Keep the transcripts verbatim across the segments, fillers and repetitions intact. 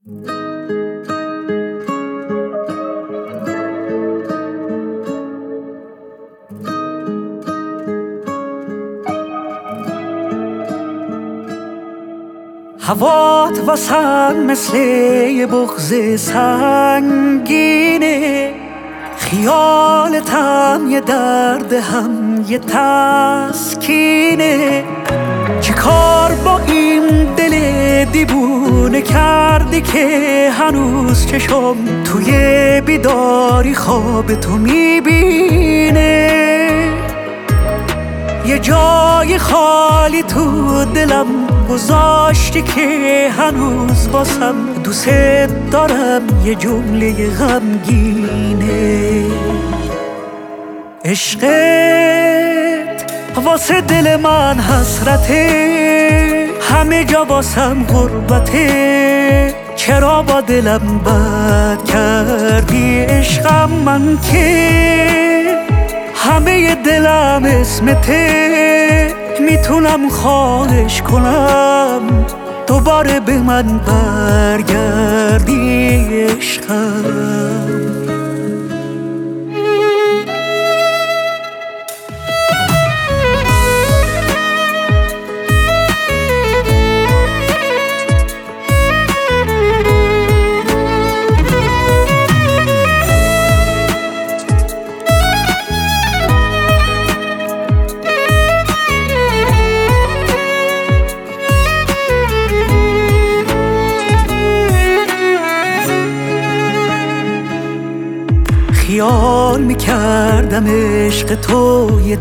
هوات واسم مثل یه بغض سنگینه، خیالتم یه درد هم یه تسکینه. چه کار با این دل دیوونه کردی که هنوز چشم توی بیداری خواب تو میبینه؟ یه جای خالی تو دلم گذاشتی که هنوز باسم دوست دارم یه جمله غمگینه. عشقت واسه دل من حسرته، همه جا واسم غربته. چرا با دلم بد کردی عشقم من که همه دلم اسمته؟ میتونم خواهش کنم دوباره به من برگردی عشقم. خیال میکردم عشق تو یه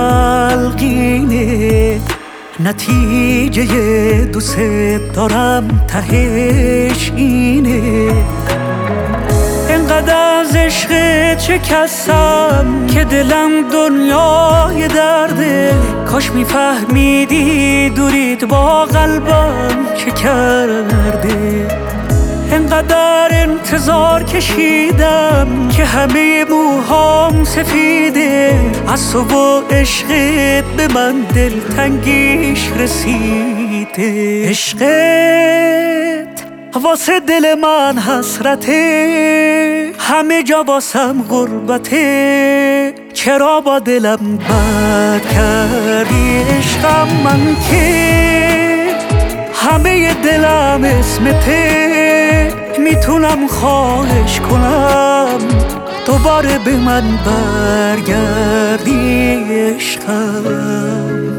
تلقینه، نتیجه دوست دارم تهش اینه. انقدر از عشقت شکستم که دلم دنیای درده. کاش میفهمیدی دوریت با قلبم چه کرده. انقدر انتظار کشیدم که همه موهام سفیده. از تو و عشقت به من دلتنگیش رسیده. عشقت واسه دل من حسرته، همه جا واسم غربته. چرا با دلم بد کردی عشقم من که همه دلم اسمته؟ میتونم خواهش کنم دوباره به من برگردی عشقم.